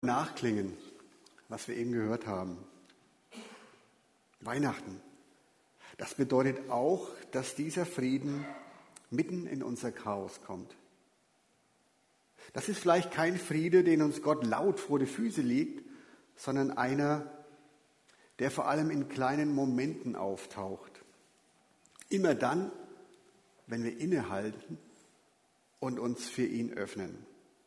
Nachklingen, was wir eben gehört haben. Weihnachten. Das bedeutet auch, dass dieser Frieden mitten in unser Chaos kommt. Das ist vielleicht kein Friede, den uns Gott laut vor die Füße legt, sondern einer, der vor allem in kleinen Momenten auftaucht. Immer dann, wenn wir innehalten und uns für ihn öffnen.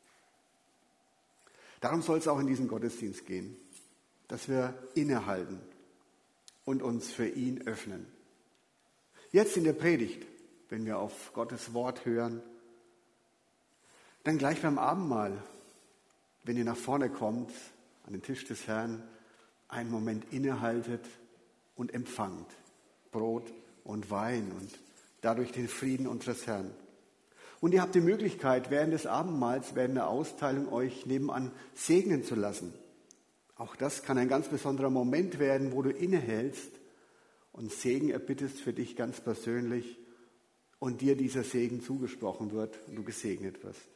Darum soll es auch in diesem Gottesdienst gehen, dass wir innehalten und uns für ihn öffnen. Jetzt in der Predigt, wenn wir auf Gottes Wort hören, dann gleich beim Abendmahl, wenn ihr nach vorne kommt, an den Tisch des Herrn, einen Moment innehaltet und empfangt Brot und Wein und dadurch den Frieden unseres Herrn. Und ihr habt die Möglichkeit, während des Abendmahls, während der Austeilung euch nebenan segnen zu lassen. Auch das kann ein ganz besonderer Moment werden, wo du innehältst und Segen erbittest für dich ganz persönlich und dir dieser Segen zugesprochen wird und du gesegnet wirst.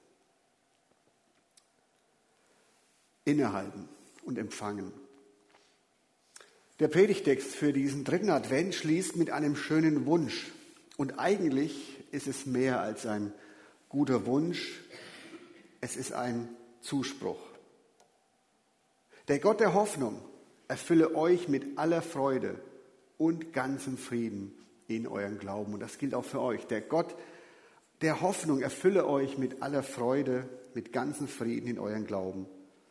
Innehalten und empfangen. Der Predigtext für diesen dritten Advent schließt mit einem schönen Wunsch. Und eigentlich ist es mehr als ein guter Wunsch, es ist ein Zuspruch. Der Gott der Hoffnung erfülle euch mit aller Freude und ganzem Frieden in eurem Glauben. Und das gilt auch für euch. Der Gott der Hoffnung erfülle euch mit aller Freude, mit ganzem Frieden in eurem Glauben.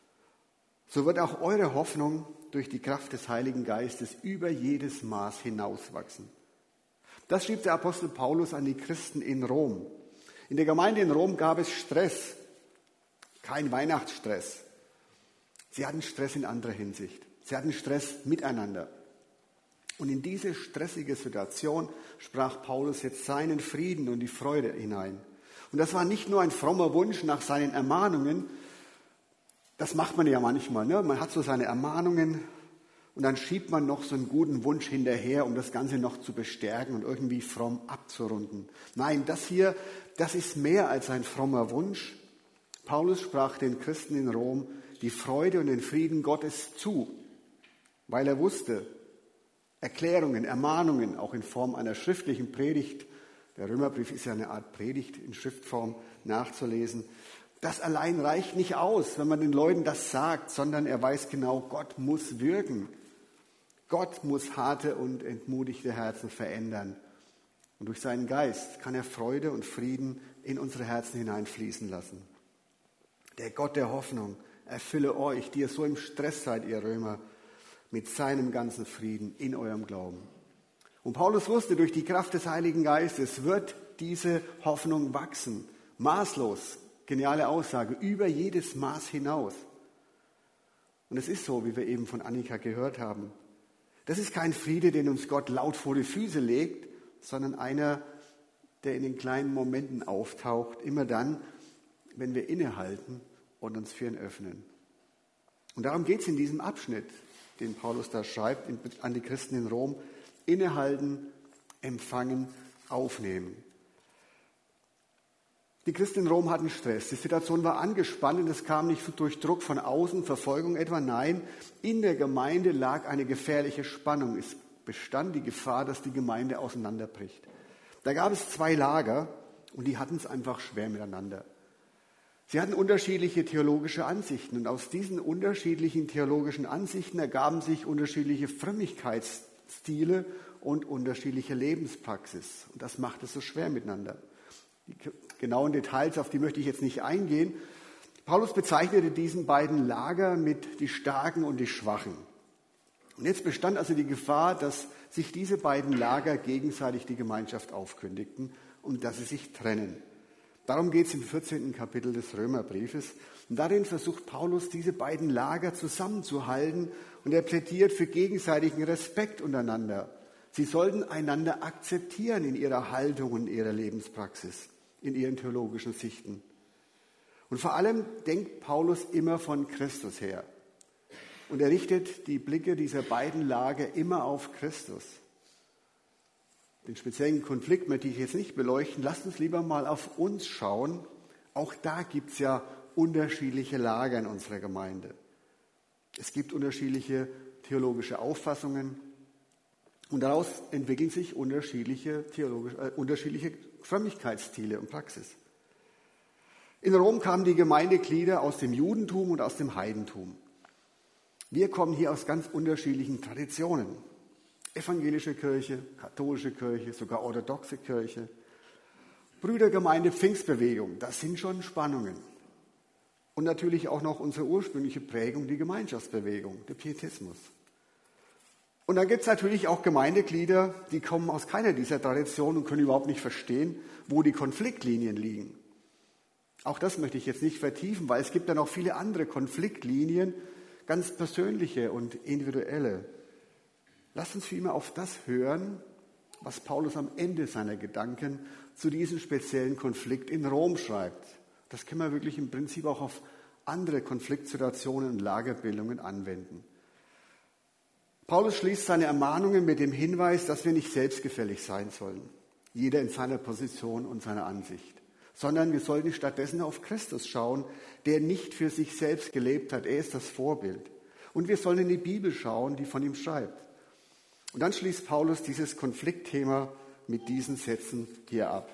So wird auch eure Hoffnung durch die Kraft des Heiligen Geistes über jedes Maß hinauswachsen. Das schrieb der Apostel Paulus an die Christen in Rom. In der Gemeinde in Rom gab es Stress, kein Weihnachtsstress. Sie hatten Stress in anderer Hinsicht. Sie hatten Stress miteinander. Und in diese stressige Situation sprach Paulus jetzt seinen Frieden und die Freude hinein. Und das war nicht nur ein frommer Wunsch nach seinen Ermahnungen. Das macht man ja manchmal, ne? Man hat so seine Ermahnungen und dann schiebt man noch so einen guten Wunsch hinterher, um das Ganze noch zu bestärken und irgendwie fromm abzurunden. Nein, das ist mehr als ein frommer Wunsch. Paulus sprach den Christen in Rom die Freude und den Frieden Gottes zu, weil er wusste, Erklärungen, Ermahnungen, auch in Form einer schriftlichen Predigt, der Römerbrief ist ja eine Art Predigt in Schriftform nachzulesen, das allein reicht nicht aus, wenn man den Leuten das sagt, sondern er weiß genau, Gott muss wirken. Gott muss harte und entmutigte Herzen verändern. Und durch seinen Geist kann er Freude und Frieden in unsere Herzen hineinfließen lassen. Der Gott der Hoffnung erfülle euch, die ihr so im Stress seid, ihr Römer, mit seinem ganzen Frieden in eurem Glauben. Und Paulus wusste, durch die Kraft des Heiligen Geistes wird diese Hoffnung wachsen. Maßlos, geniale Aussage, über jedes Maß hinaus. Und es ist so, wie wir eben von Annika gehört haben. Das ist kein Friede, den uns Gott laut vor die Füße legt, sondern einer, der in den kleinen Momenten auftaucht, immer dann, wenn wir innehalten und uns für ihn öffnen. Und darum geht es in diesem Abschnitt, den Paulus da schreibt, an die Christen in Rom, innehalten, empfangen, aufnehmen. Die Christen in Rom hatten Stress. Die Situation war angespannt und es kam nicht durch Druck von außen, Verfolgung etwa. Nein, in der Gemeinde lag eine gefährliche Spannung. Es bestand die Gefahr, dass die Gemeinde auseinanderbricht. Da gab es zwei Lager und die hatten es einfach schwer miteinander. Sie hatten unterschiedliche theologische Ansichten und aus diesen unterschiedlichen theologischen Ansichten ergaben sich unterschiedliche Frömmigkeitsstile und unterschiedliche Lebenspraxis. Und das macht es so schwer miteinander. Die genauen Details, auf die möchte ich jetzt nicht eingehen. Paulus bezeichnete diesen beiden Lager mit die Starken und die Schwachen. Und jetzt bestand also die Gefahr, dass sich diese beiden Lager gegenseitig die Gemeinschaft aufkündigten und dass sie sich trennen. Darum geht es im 14. Kapitel des Römerbriefes. Und darin versucht Paulus, diese beiden Lager zusammenzuhalten und er plädiert für gegenseitigen Respekt untereinander. Sie sollten einander akzeptieren in ihrer Haltung und ihrer Lebenspraxis, in ihren theologischen Sichten. Und vor allem denkt Paulus immer von Christus her. Und er richtet die Blicke dieser beiden Lager immer auf Christus. Den speziellen Konflikt möchte ich jetzt nicht beleuchten. Lasst uns lieber mal auf uns schauen. Auch da gibt es ja unterschiedliche Lager in unserer Gemeinde. Es gibt unterschiedliche theologische Auffassungen und daraus entwickeln sich unterschiedliche Frömmigkeitsstile und Praxis. In Rom kamen die Gemeindeglieder aus dem Judentum und aus dem Heidentum. Wir kommen hier aus ganz unterschiedlichen Traditionen. Evangelische Kirche, katholische Kirche, sogar orthodoxe Kirche, Brüdergemeinde, Pfingstbewegung, das sind schon Spannungen. Und natürlich auch noch unsere ursprüngliche Prägung, die Gemeinschaftsbewegung, der Pietismus. Und dann gibt es natürlich auch Gemeindeglieder, die kommen aus keiner dieser Traditionen und können überhaupt nicht verstehen, wo die Konfliktlinien liegen. Auch das möchte ich jetzt nicht vertiefen, weil es gibt dann auch viele andere Konfliktlinien, ganz persönliche und individuelle. Lasst uns vielmehr auf das hören, was Paulus am Ende seiner Gedanken zu diesem speziellen Konflikt in Rom schreibt. Das können wir wirklich im Prinzip auch auf andere Konfliktsituationen und Lagerbildungen anwenden. Paulus schließt seine Ermahnungen mit dem Hinweis, dass wir nicht selbstgefällig sein sollen, jeder in seiner Position und seiner Ansicht, sondern wir sollten stattdessen auf Christus schauen, der nicht für sich selbst gelebt hat. Er ist das Vorbild. Und wir sollen in die Bibel schauen, die von ihm schreibt. Und dann schließt Paulus dieses Konfliktthema mit diesen Sätzen hier ab.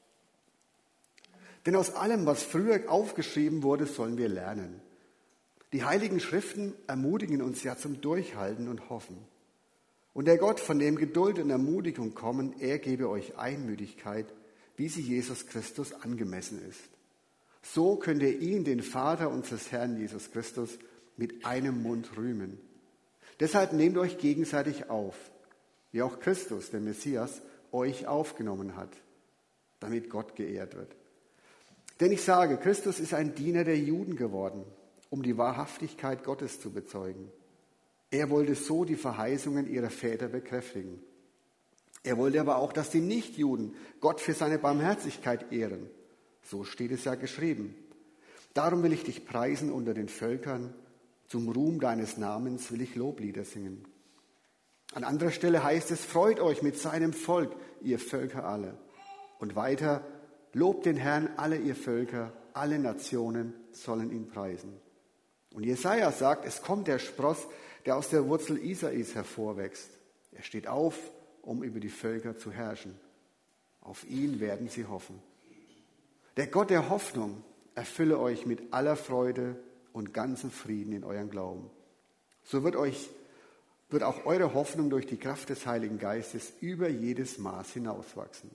Denn aus allem, was früher aufgeschrieben wurde, sollen wir lernen. Die Heiligen Schriften ermutigen uns ja zum Durchhalten und Hoffen. Und der Gott, von dem Geduld und Ermutigung kommen, er gebe euch Einmütigkeit, wie sie Jesus Christus angemessen ist. So könnt ihr ihn, den Vater unseres Herrn Jesus Christus, mit einem Mund rühmen. Deshalb nehmt euch gegenseitig auf, wie auch Christus, der Messias, euch aufgenommen hat, damit Gott geehrt wird. Denn ich sage, Christus ist ein Diener der Juden geworden, um die Wahrhaftigkeit Gottes zu bezeugen. Er wollte so die Verheißungen ihrer Väter bekräftigen. Er wollte aber auch, dass die Nichtjuden Gott für seine Barmherzigkeit ehren. So steht es ja geschrieben. Darum will ich dich preisen unter den Völkern. Zum Ruhm deines Namens will ich Loblieder singen. An anderer Stelle heißt es, freut euch mit seinem Volk, ihr Völker alle. Und weiter, lobt den Herrn alle ihr Völker, alle Nationen sollen ihn preisen. Und Jesaja sagt, es kommt der Spross, der aus der Wurzel Isais hervorwächst. Er steht auf, um über die Völker zu herrschen. Auf ihn werden sie hoffen. Der Gott der Hoffnung erfülle euch mit aller Freude und ganzem Frieden in eurem Glauben. So wird auch eure Hoffnung durch die Kraft des Heiligen Geistes über jedes Maß hinauswachsen.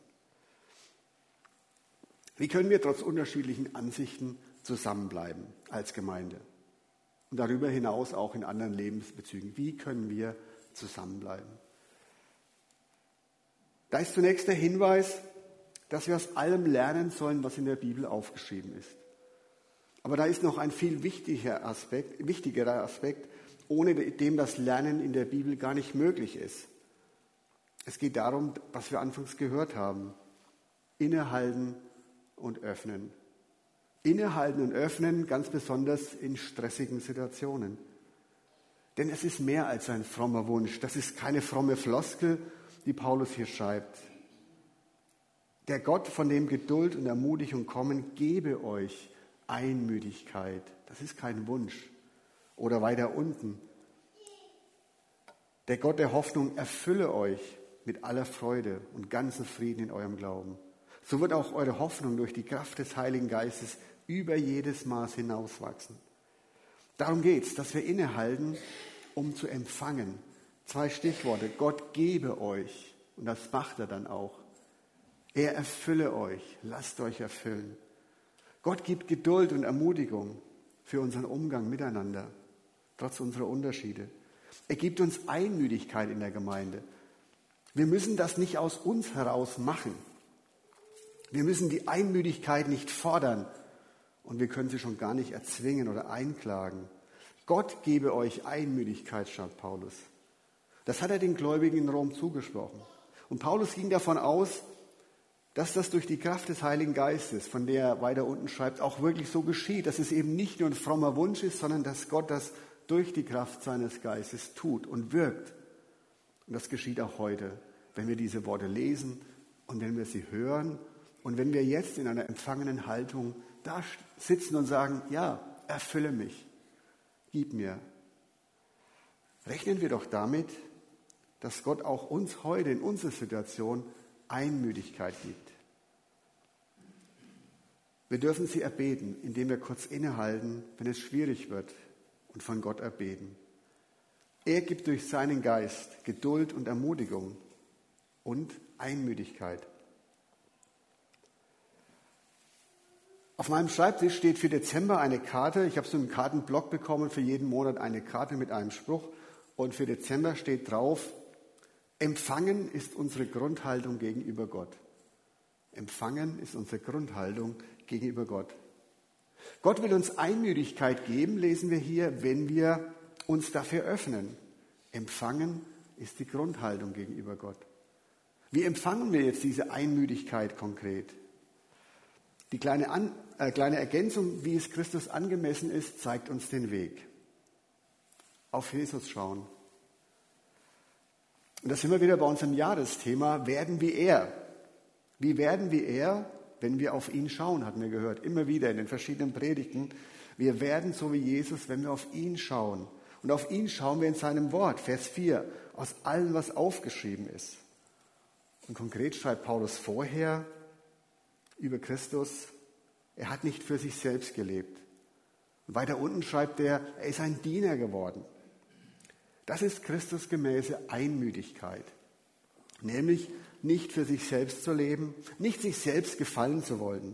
Wie können wir trotz unterschiedlichen Ansichten zusammenbleiben als Gemeinde? Und darüber hinaus auch in anderen Lebensbezügen. Wie können wir zusammenbleiben? Da ist zunächst der Hinweis, dass wir aus allem lernen sollen, was in der Bibel aufgeschrieben ist. Aber da ist noch ein viel wichtigerer Aspekt, ohne dem das Lernen in der Bibel gar nicht möglich ist. Es geht darum, was wir anfangs gehört haben. Innehalten und öffnen. Innehalten und öffnen, ganz besonders in stressigen Situationen. Denn es ist mehr als ein frommer Wunsch. Das ist keine fromme Floskel, die Paulus hier schreibt. Der Gott, von dem Geduld und Ermutigung kommen, gebe euch Einmütigkeit. Das ist kein Wunsch. Oder weiter unten. Der Gott der Hoffnung erfülle euch mit aller Freude und ganzen Frieden in eurem Glauben. So wird auch eure Hoffnung durch die Kraft des Heiligen Geistes über jedes Maß hinauswachsen. Darum geht es, dass wir innehalten, um zu empfangen. 2 Stichworte. Gott gebe euch. Und das macht er dann auch. Er erfülle euch. Lasst euch erfüllen. Gott gibt Geduld und Ermutigung für unseren Umgang miteinander, trotz unserer Unterschiede. Er gibt uns Einmütigkeit in der Gemeinde. Wir müssen das nicht aus uns heraus machen. Wir müssen die Einmütigkeit nicht fordern und wir können sie schon gar nicht erzwingen oder einklagen. Gott gebe euch Einmütigkeit, schreibt Paulus. Das hat er den Gläubigen in Rom zugesprochen. Und Paulus ging davon aus, dass das durch die Kraft des Heiligen Geistes, von der er weiter unten schreibt, auch wirklich so geschieht, dass es eben nicht nur ein frommer Wunsch ist, sondern dass Gott das durch die Kraft seines Geistes tut und wirkt. Und das geschieht auch heute, wenn wir diese Worte lesen und wenn wir sie hören und wenn wir jetzt in einer empfangenen Haltung da sitzen und sagen, ja, erfülle mich, gib mir rechnen wir doch damit, dass Gott auch uns heute in unserer Situation Einmüdigkeit gibt. Wir dürfen sie erbeten, indem wir kurz innehalten, wenn es schwierig wird, und von Gott erbeten. Er gibt durch seinen Geist Geduld und Ermutigung und Einmüdigkeit. Auf meinem Schreibtisch steht für Dezember eine Karte. Ich habe so einen Kartenblock bekommen, für jeden Monat eine Karte mit einem Spruch. Und für Dezember steht drauf: Empfangen ist unsere Grundhaltung gegenüber Gott. Empfangen ist unsere Grundhaltung gegenüber Gott. Gott will uns Einmüdigkeit geben, lesen wir hier, wenn wir uns dafür öffnen. Empfangen ist die Grundhaltung gegenüber Gott. Wie empfangen wir jetzt diese Einmüdigkeit konkret? Die kleine Ergänzung, wie es Christus angemessen ist, zeigt uns den Weg. Auf Jesus schauen. Und da sind wir wieder bei unserem Jahresthema, werden wie er. Wie werden wie er, wenn wir auf ihn schauen, hatten wir gehört, immer wieder in den verschiedenen Predigten. Wir werden so wie Jesus, wenn wir auf ihn schauen. Und auf ihn schauen wir in seinem Wort, Vers 4, aus allem, was aufgeschrieben ist. Und konkret schreibt Paulus vorher über Christus, er hat nicht für sich selbst gelebt. Und weiter unten schreibt er ist ein Diener geworden. Das ist Christusgemäße Einmüdigkeit. Nämlich nicht für sich selbst zu leben, nicht sich selbst gefallen zu wollen.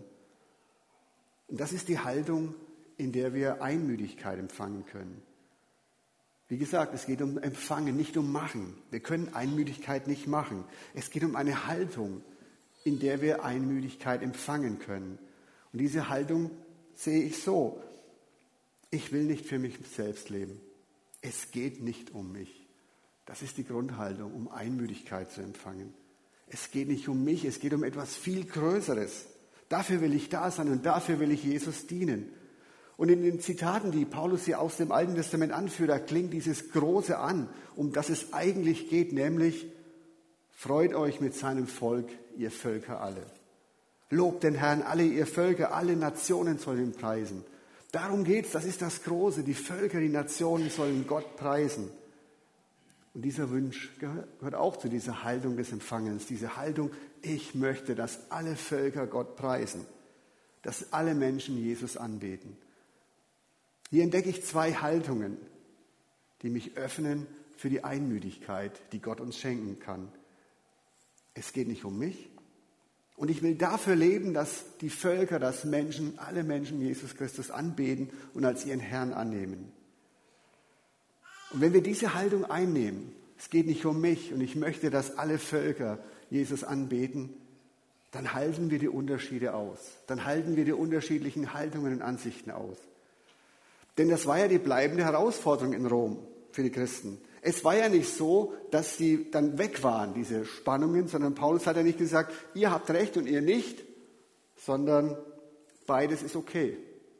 Und das ist die Haltung, in der wir Einmüdigkeit empfangen können. Wie gesagt, es geht um Empfangen, nicht um Machen. Wir können Einmüdigkeit nicht machen. Es geht um eine Haltung, in der wir Einmüdigkeit empfangen können. Und diese Haltung sehe ich so: Ich will nicht für mich selbst leben. Es geht nicht um mich. Das ist die Grundhaltung, um Einmüdigkeit zu empfangen. Es geht nicht um mich, es geht um etwas viel Größeres. Dafür will ich da sein und dafür will ich Jesus dienen. Und in den Zitaten, die Paulus hier aus dem Alten Testament anführt, da klingt dieses Große an, um das es eigentlich geht, nämlich: Freut euch mit seinem Volk, ihr Völker alle. Lobt den Herrn, alle ihr Völker, alle Nationen sollen ihn preisen. Darum geht's, das ist das Große. Die Völker, die Nationen sollen Gott preisen. Und dieser Wunsch gehört auch zu dieser Haltung des Empfangens. Diese Haltung, ich möchte, dass alle Völker Gott preisen. Dass alle Menschen Jesus anbeten. Hier entdecke ich zwei Haltungen, die mich öffnen für die Einmüdigkeit, die Gott uns schenken kann. Es geht nicht um mich. Und ich will dafür leben, dass die Völker, dass Menschen, alle Menschen Jesus Christus anbeten und als ihren Herrn annehmen. Und wenn wir diese Haltung einnehmen, es geht nicht um mich und ich möchte, dass alle Völker Jesus anbeten, dann halten wir die Unterschiede aus. Dann halten wir die unterschiedlichen Haltungen und Ansichten aus. Denn das war ja die bleibende Herausforderung in Rom für die Christen. Es war ja nicht so, dass sie dann weg waren, diese Spannungen, sondern Paulus hat ja nicht gesagt, ihr habt recht und ihr nicht, sondern beides ist okay.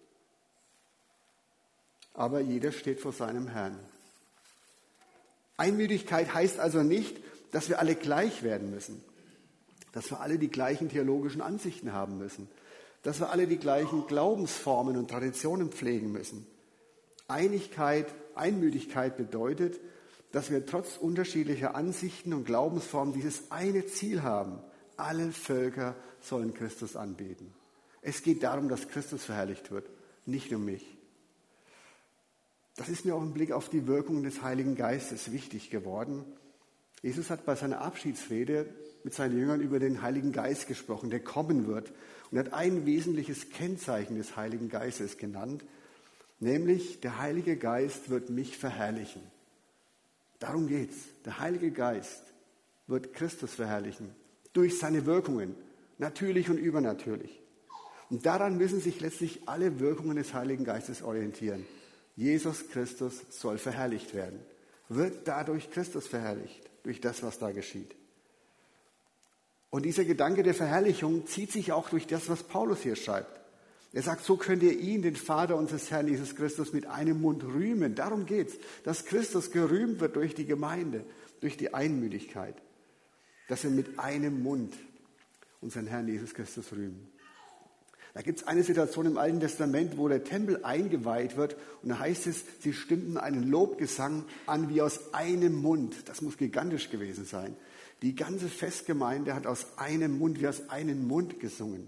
Aber jeder steht vor seinem Herrn. Einmüdigkeit heißt also nicht, dass wir alle gleich werden müssen, dass wir alle die gleichen theologischen Ansichten haben müssen, dass wir alle die gleichen Glaubensformen und Traditionen pflegen müssen. Einmüdigkeit bedeutet, dass wir trotz unterschiedlicher Ansichten und Glaubensformen dieses eine Ziel haben: Alle Völker sollen Christus anbeten. Es geht darum, dass Christus verherrlicht wird, nicht um mich. Das ist mir auch im Blick auf die Wirkung des Heiligen Geistes wichtig geworden. Jesus hat bei seiner Abschiedsrede mit seinen Jüngern über den Heiligen Geist gesprochen, der kommen wird. Und er hat ein wesentliches Kennzeichen des Heiligen Geistes genannt, nämlich der Heilige Geist wird mich verherrlichen. Darum geht's. Der Heilige Geist wird Christus verherrlichen durch seine Wirkungen, natürlich und übernatürlich. Und daran müssen sich letztlich alle Wirkungen des Heiligen Geistes orientieren. Jesus Christus soll verherrlicht werden. Wird dadurch Christus verherrlicht, durch das, was da geschieht. Und dieser Gedanke der Verherrlichung zieht sich auch durch das, was Paulus hier schreibt. Er sagt, so könnt ihr ihn, den Vater unseres Herrn Jesus Christus, mit einem Mund rühmen. Darum geht's, dass Christus gerühmt wird durch die Gemeinde, durch die Einmüdigkeit. Dass wir mit einem Mund unseren Herrn Jesus Christus rühmen. Da gibt es eine Situation im Alten Testament, wo der Tempel eingeweiht wird und da heißt es, sie stimmten einen Lobgesang an wie aus einem Mund. Das muss gigantisch gewesen sein. Die ganze Festgemeinde hat aus einem Mund, wie aus einem Mund gesungen.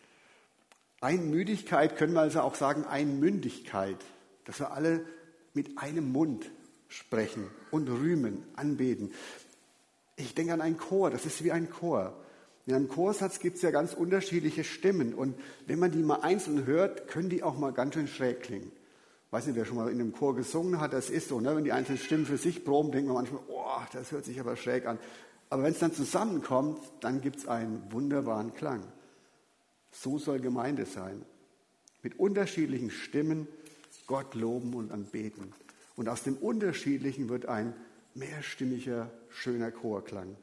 Einmüdigkeit können wir also auch sagen, Einmündigkeit, dass wir alle mit einem Mund sprechen und rühmen, anbeten. Ich denke an einen Chor, das ist wie ein Chor. In einem Chorsatz gibt es ja ganz unterschiedliche Stimmen und wenn man die mal einzeln hört, können die auch mal ganz schön schräg klingen. Ich weiß nicht, wer schon mal in einem Chor gesungen hat, das ist so, ne? Wenn die einzelnen Stimmen für sich proben, denkt man manchmal, oh, das hört sich aber schräg an. Aber wenn es dann zusammenkommt, dann gibt es einen wunderbaren Klang. So soll Gemeinde sein. Mit unterschiedlichen Stimmen Gott loben und anbeten. Und aus dem Unterschiedlichen wird ein mehrstimmiger, schöner Chorklang.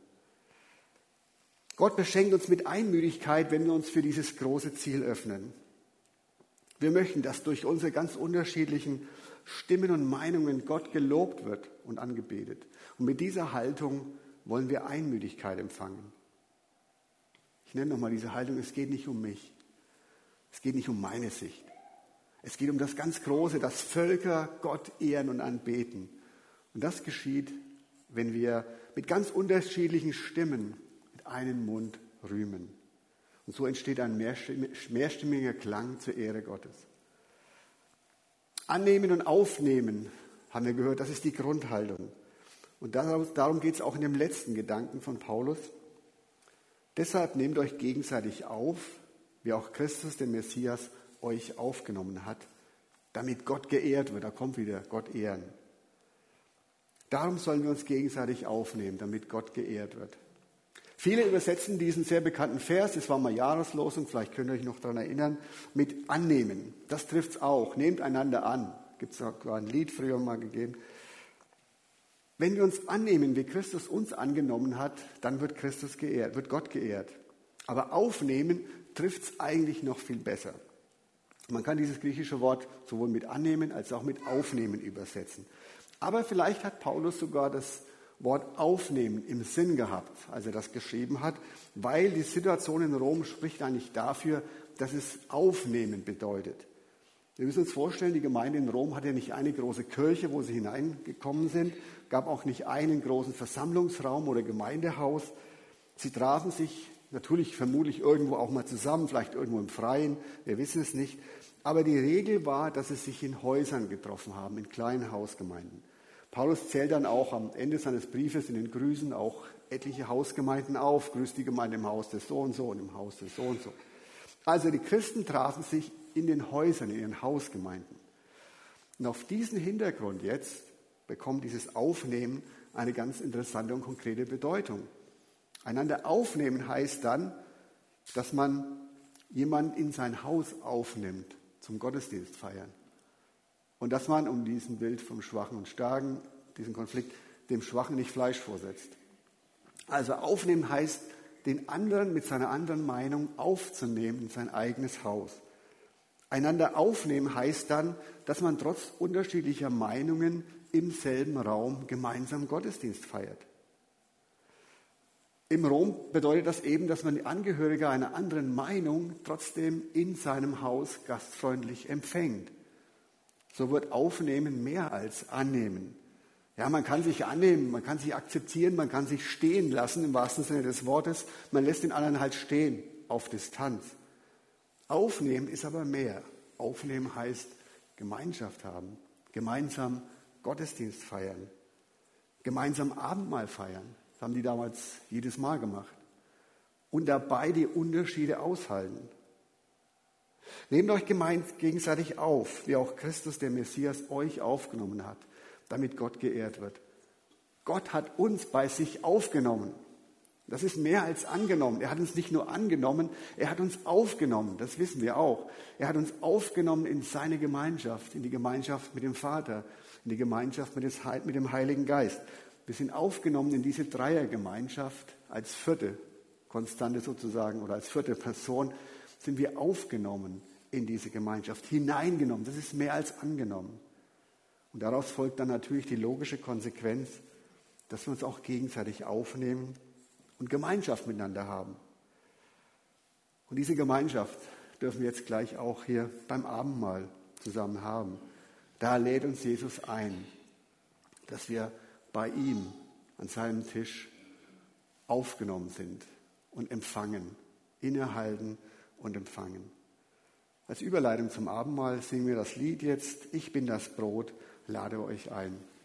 Gott beschenkt uns mit Einmütigkeit, wenn wir uns für dieses große Ziel öffnen. Wir möchten, dass durch unsere ganz unterschiedlichen Stimmen und Meinungen Gott gelobt wird und angebetet. Und mit dieser Haltung wollen wir Einmütigkeit empfangen. Ich nenne nochmal diese Haltung, es geht nicht um mich. Es geht nicht um meine Sicht. Es geht um das ganz Große, dass Völker Gott ehren und anbeten. Und das geschieht, wenn wir mit ganz unterschiedlichen Stimmen mit einem Mund rühmen. Und so entsteht ein mehrstimmiger Klang zur Ehre Gottes. Annehmen und aufnehmen, haben wir gehört, das ist die Grundhaltung. Und darum geht es auch in dem letzten Gedanken von Paulus. Deshalb nehmt euch gegenseitig auf, wie auch Christus, der Messias, euch aufgenommen hat, damit Gott geehrt wird. Da kommt wieder Gott ehren. Darum sollen wir uns gegenseitig aufnehmen, damit Gott geehrt wird. Viele übersetzen diesen sehr bekannten Vers, das war mal Jahreslosung, vielleicht könnt ihr euch noch daran erinnern, mit annehmen. Das trifft es auch. Nehmt einander an. Gibt es sogar ein Lied früher mal gegeben. Wenn wir uns annehmen, wie Christus uns angenommen hat, dann wird Christus geehrt, wird Gott geehrt. Aber aufnehmen trifft es eigentlich noch viel besser. Man kann dieses griechische Wort sowohl mit annehmen als auch mit aufnehmen übersetzen. Aber vielleicht hat Paulus sogar das Wort aufnehmen im Sinn gehabt, als er das geschrieben hat, weil die Situation in Rom spricht eigentlich dafür, dass es aufnehmen bedeutet. Wir müssen uns vorstellen, die Gemeinde in Rom hatte nicht eine große Kirche, wo sie hineingekommen sind, gab auch nicht einen großen Versammlungsraum oder Gemeindehaus. Sie trafen sich natürlich vermutlich irgendwo auch mal zusammen, vielleicht irgendwo im Freien, wir wissen es nicht. Aber die Regel war, dass sie sich in Häusern getroffen haben, in kleinen Hausgemeinden. Paulus zählt dann auch am Ende seines Briefes in den Grüßen auch etliche Hausgemeinden auf. Grüßt die Gemeinde im Haus des so und so und im Haus des so und so. Also die Christen trafen sich in den Häusern, in ihren Hausgemeinden. Und auf diesen Hintergrund jetzt bekommt dieses Aufnehmen eine ganz interessante und konkrete Bedeutung. Einander aufnehmen heißt dann, dass man jemanden in sein Haus aufnimmt, zum Gottesdienst feiern. Und dass man, um diesem Bild vom Schwachen und Starken, diesen Konflikt, dem Schwachen nicht Fleisch vorsetzt. Also aufnehmen heißt, den anderen mit seiner anderen Meinung aufzunehmen in sein eigenes Haus. Einander aufnehmen heißt dann, dass man trotz unterschiedlicher Meinungen im selben Raum gemeinsam Gottesdienst feiert. Im Rom bedeutet das eben, dass man die Angehörige einer anderen Meinung trotzdem in seinem Haus gastfreundlich empfängt. So wird Aufnehmen mehr als Annehmen. Ja, man kann sich annehmen, man kann sich akzeptieren, man kann sich stehen lassen, im wahrsten Sinne des Wortes. Man lässt den anderen halt stehen, auf Distanz. Aufnehmen ist aber mehr. Aufnehmen heißt Gemeinschaft haben, gemeinsam Gottesdienst feiern, gemeinsam Abendmahl feiern. Das haben die damals jedes Mal gemacht. Und dabei die Unterschiede aushalten. Nehmt euch gegenseitig auf, wie auch Christus, der Messias, euch aufgenommen hat, damit Gott geehrt wird. Gott hat uns bei sich aufgenommen. Das ist mehr als angenommen. Er hat uns nicht nur angenommen, er hat uns aufgenommen. Das wissen wir auch. Er hat uns aufgenommen in seine Gemeinschaft, in die Gemeinschaft mit dem Vater, in die Gemeinschaft mit dem Heiligen Geist. Wir sind aufgenommen in diese Dreiergemeinschaft als vierte Konstante sozusagen oder als vierte Person sind wir aufgenommen in diese Gemeinschaft, hineingenommen. Das ist mehr als angenommen. Und daraus folgt dann natürlich die logische Konsequenz, dass wir uns auch gegenseitig aufnehmen und Gemeinschaft miteinander haben. Und diese Gemeinschaft, dürfen wir jetzt gleich auch hier beim Abendmahl zusammen haben. Da lädt uns Jesus ein, dass wir bei ihm an seinem Tisch aufgenommen sind und empfangen, innehalten und empfangen. Als Überleitung zum Abendmahl singen wir das Lied jetzt, Ich bin das Brot, lade euch ein.